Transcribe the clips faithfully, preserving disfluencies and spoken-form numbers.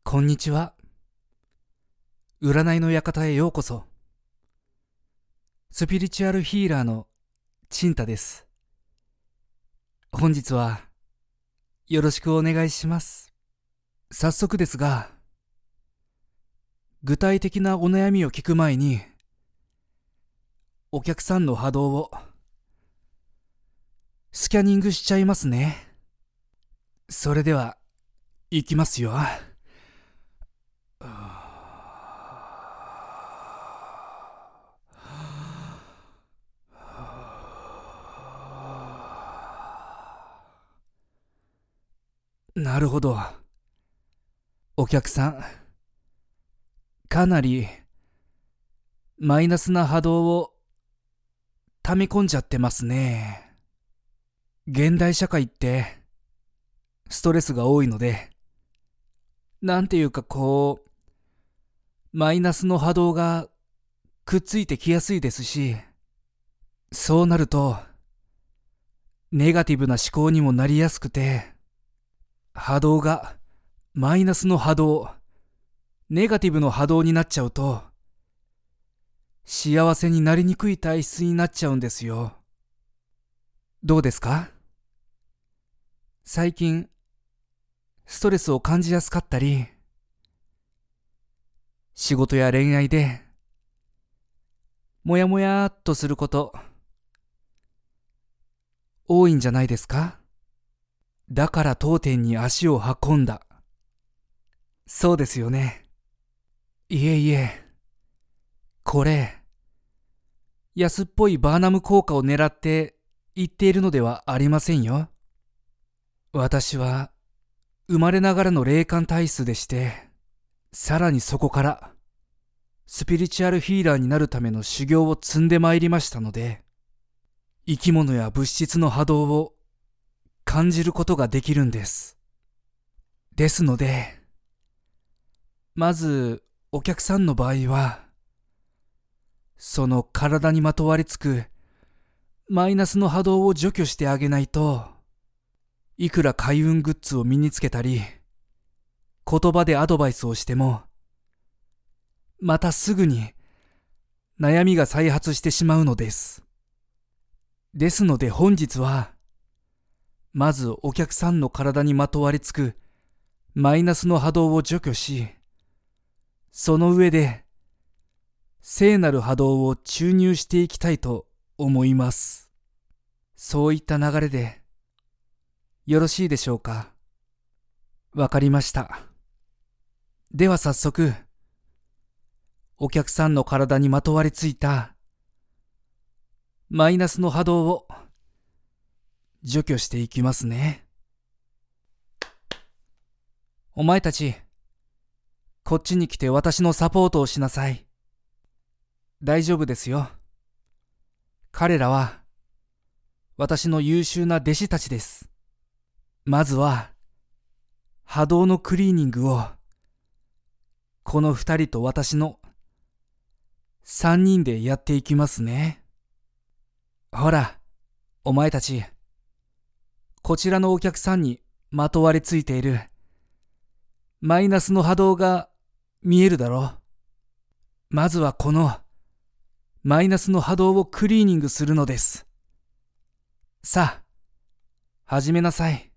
こんにちは。占いの館へようこそ。スピリチュアルヒーラーのチンタです。本日はよろしくお願いします。早速ですが、具体的なお悩みを聞く前に、お客さんの波動をスキャニングしちゃいますね。それでは、いきますよ。なるほど。お客さん、かなりマイナスな波動を溜め込んじゃってますね。現代社会ってストレスが多いので、なんていうかこう、マイナスの波動がくっついてきやすいですし、そうなると、ネガティブな思考にもなりやすくて、波動がマイナスの波動、ネガティブの波動になっちゃうと、幸せになりにくい体質になっちゃうんですよ。どうですか？最近、ストレスを感じやすかったり、仕事や恋愛で、もやもやっとすること、多いんじゃないですか？だから当店に足を運んだ。そうですよね。いえいえ、これ、安っぽいバーナム効果を狙って言っているのではありませんよ。私は、生まれながらの霊感体質でして、さらにそこから、スピリチュアルヒーラーになるための修行を積んでまいりましたので、生き物や物質の波動を感じることができるんです。ですので、まずお客さんの場合は、その体にまとわりつくマイナスの波動を除去してあげないと、いくら開運グッズを身につけたり、言葉でアドバイスをしても、またすぐに悩みが再発してしまうのです。ですので本日は、まずお客さんの体にまとわりつくマイナスの波動を除去し、その上で聖なる波動を注入していきたいと思います。そういった流れでよろしいでしょうか？わかりました。では早速、お客さんの体にまとわりついたマイナスの波動を除去していきますね。お前たち、こっちに来て私のサポートをしなさい。大丈夫ですよ。彼らは私の優秀な弟子たちです。まずは波動のクリーニングをこの二人と私の三人でやっていきますね。ほら、お前たち、こちらのお客さんにまとわりついているマイナスの波動が見えるだろう。まずはこのマイナスの波動をクリーニングするのです。さあ、始めなさい。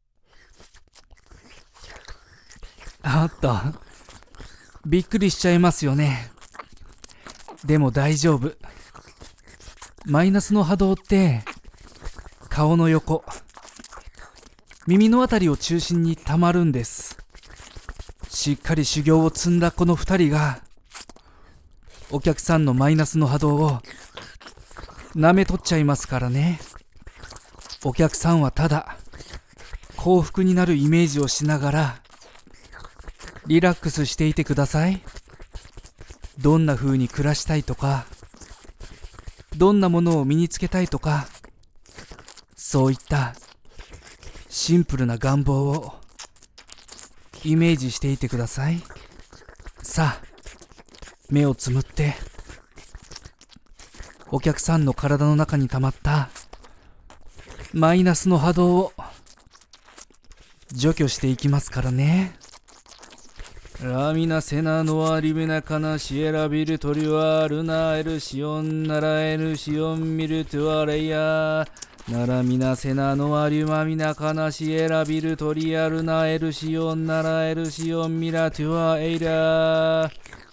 おっと、びっくりしちゃいますよね。でも大丈夫。マイナスの波動って顔の横、耳のあたりを中心に溜まるんです。しっかり修行を積んだこの二人が、お客さんのマイナスの波動を舐め取っちゃいますからね。お客さんはただ幸福になるイメージをしながらリラックスしていてください。どんな風に暮らしたいとか、どんなものを身につけたいとか、そういったシンプルな願望をイメージしていてください。さあ、目をつむってお客さんの体の中に溜まったマイナスの波動を除去していきますからね。 ラミナセナノアリメナカナシエラビルトリワルナエルシオンナラエルシオンミルトゥアレイヤナラミナセナノアリュマミナカナシエラビルトリアルナエルシオンナラエルシオンミラトゥアエイラ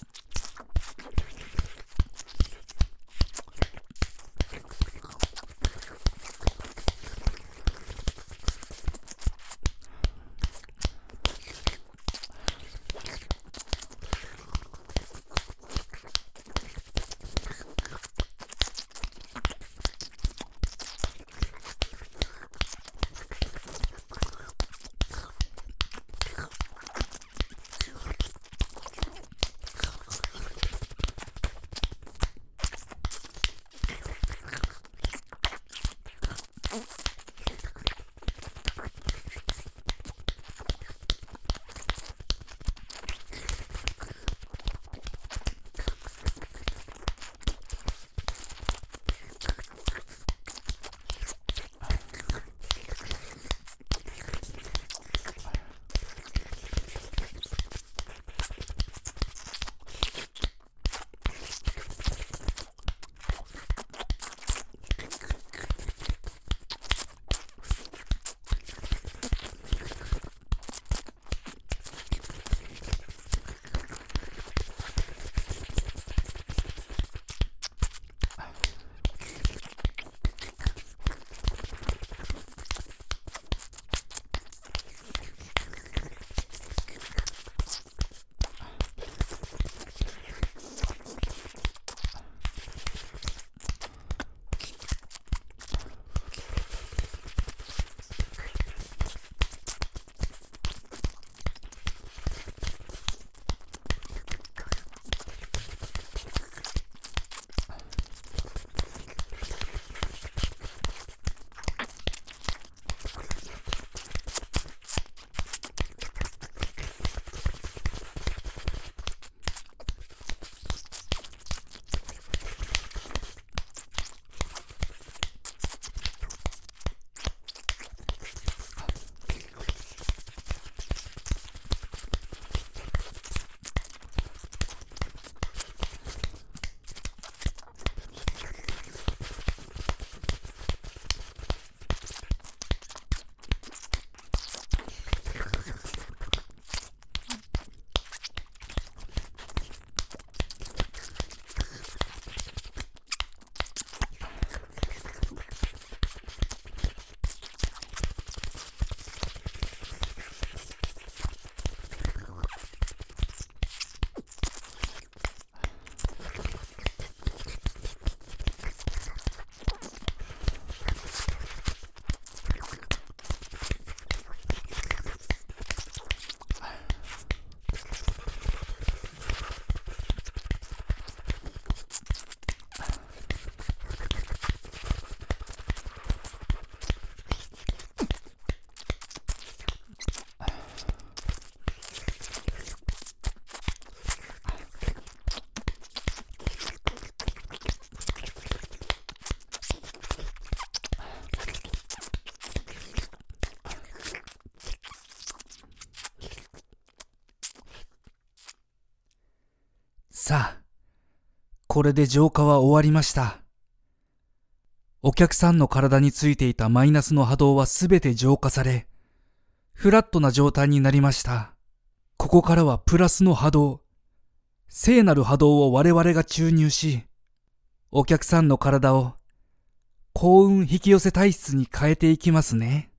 さあ、これで浄化は終わりました。お客さんの体についていたマイナスの波動はすべて浄化され、フラットな状態になりました。ここからはプラスの波動、聖なる波動を我々が注入し、お客さんの体を幸運引き寄せ体質に変えていきますね。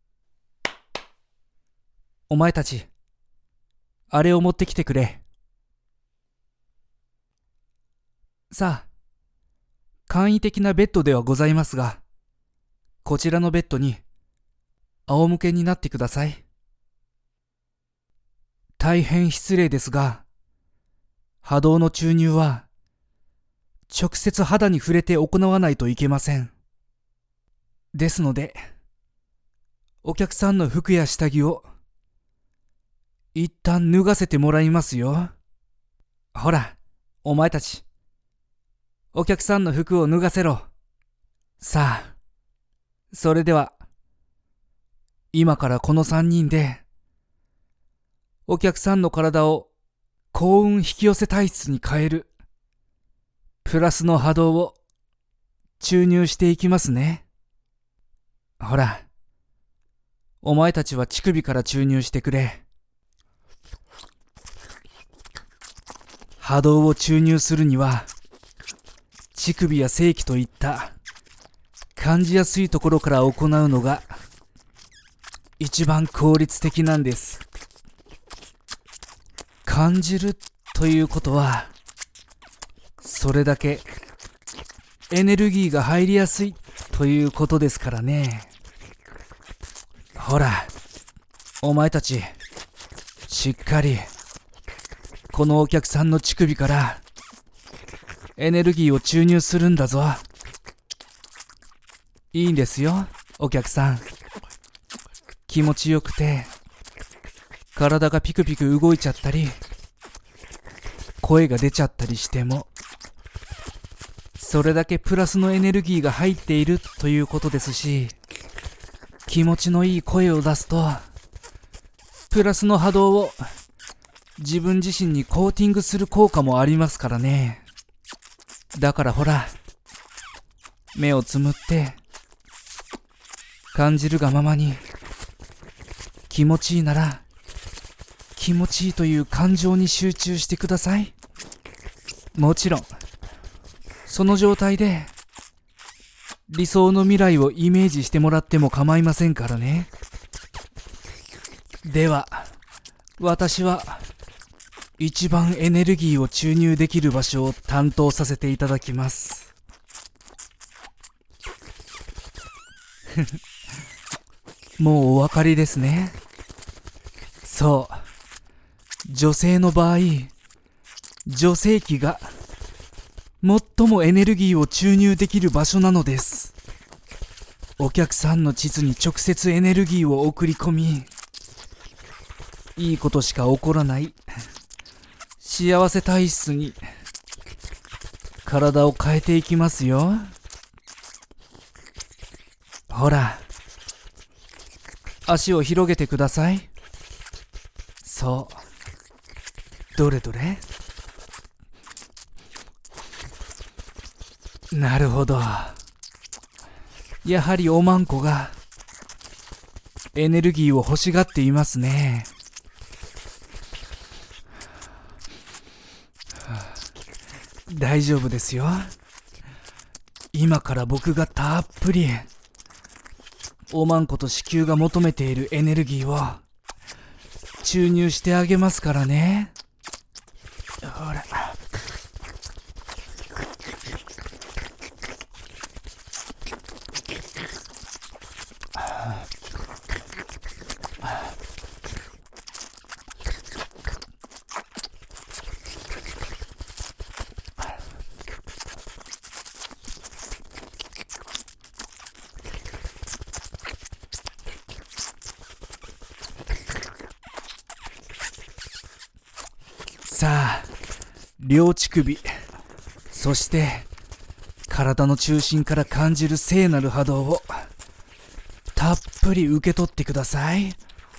お前たち、あれを持ってきてくれ。さあ、簡易的なベッドではございますが、こちらのベッドに仰向けになってください。大変失礼ですが、波動の注入は直接肌に触れて行わないといけません。ですので、お客さんの服や下着を一旦脱がせてもらいますよ。ほら、お前たち、お客さんの服を脱がせろ。さあ、それでは、今からこの三人で、お客さんの体を幸運引き寄せ体質に変えるプラスの波動を注入していきますね。ほら、お前たちは乳首から注入してくれ。波動を注入するには、乳首や性器といった感じやすいところから行うのが一番効率的なんです。感じるということは、それだけエネルギーが入りやすいということですからね。ほら、お前たち、しっかりこのお客さんの乳首からエネルギーを注入するんだぞ。いいんですよ、お客さん。気持ちよくて、体がピクピク動いちゃったり、声が出ちゃったりしても、それだけプラスのエネルギーが入っているということですし、気持ちのいい声を出すと、プラスの波動を自分自身にコーティングする効果もありますからね。だからほら、目をつむって、感じるがままに、気持ちいいなら、気持ちいいという感情に集中してください。もちろん、その状態で、理想の未来をイメージしてもらっても構いませんからね。では、私は、一番エネルギーを注入できる場所を担当させていただきます。もうお分かりですね。そう。女性の場合、女性器が最もエネルギーを注入できる場所なのです。お客さんの膣に直接エネルギーを送り込み、いいことしか起こらない幸せ体質に体を変えていきますよ。ほら、足を広げてください。そう。どれどれ？なるほど。やはりおまんこがエネルギーを欲しがっていますね。大丈夫ですよ。今から僕がたっぷりおまんこと子宮が求めているエネルギーを注入してあげますからね。ほら。さあ、両乳首、そして体の中心から感じる聖なる波動をたっぷり受け取ってください。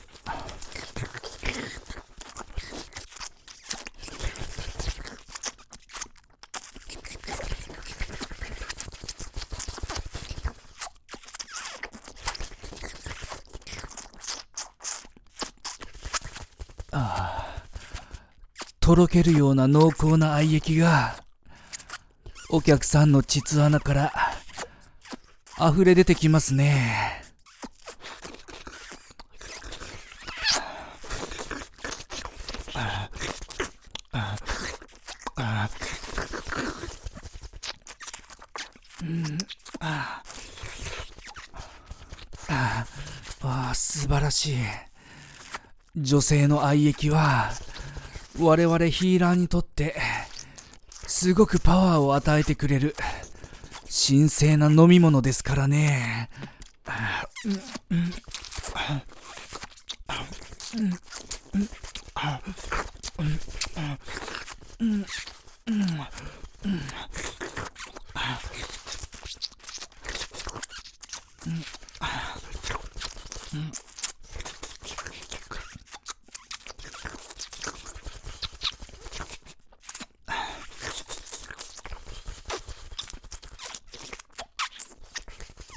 とろけるような濃厚な愛液がお客さんの膣穴から溢れ出てきますね。うんああああ素晴らしい。女性の愛液は我々ヒーラーにとってすごくパワーを与えてくれる神聖な飲み物ですからね。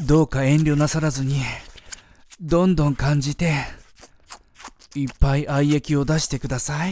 どうか遠慮なさらずに、どんどん感じて、いっぱい愛液を出してください。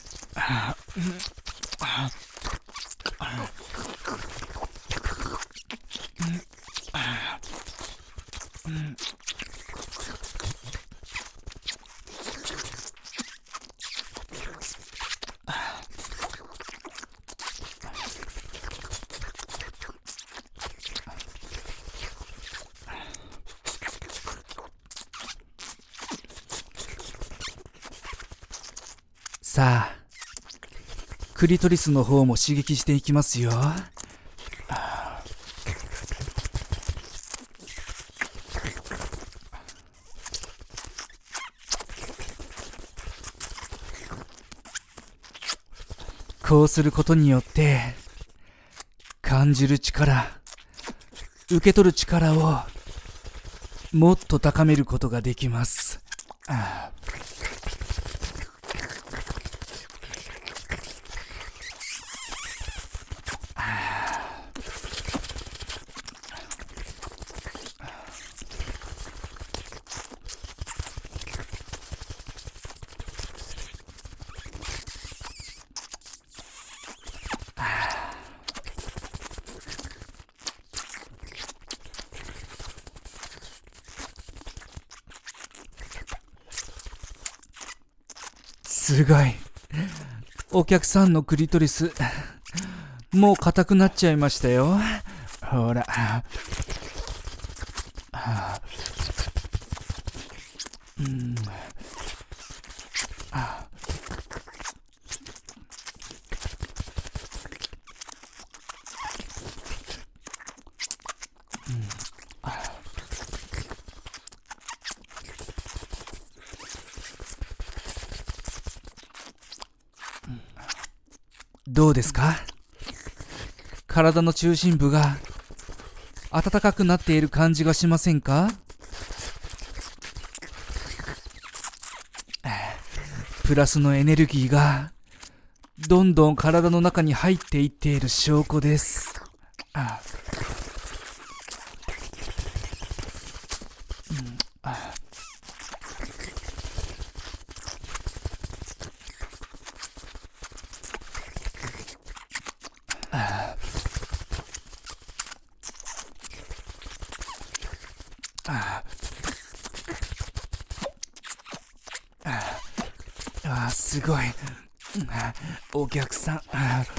さあ、クリトリスの方も刺激していきますよ。こうすることによって感じる力、受け取る力をもっと高めることができます。ああ、すごい。お客さんのクリトリス、もう硬くなっちゃいましたよ。ほら。うん。あどうですか？体の中心部が温かくなっている感じがしませんか？プラスのエネルギーがどんどん体の中に入っていっている証拠です。あああ、すごい。お客さん、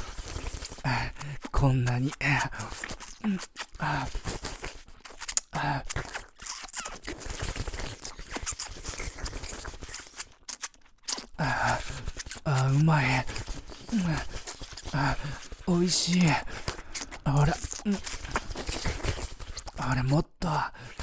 こんなに。ああ、うまい。あ、おいしい。ほら、ほら、もっと。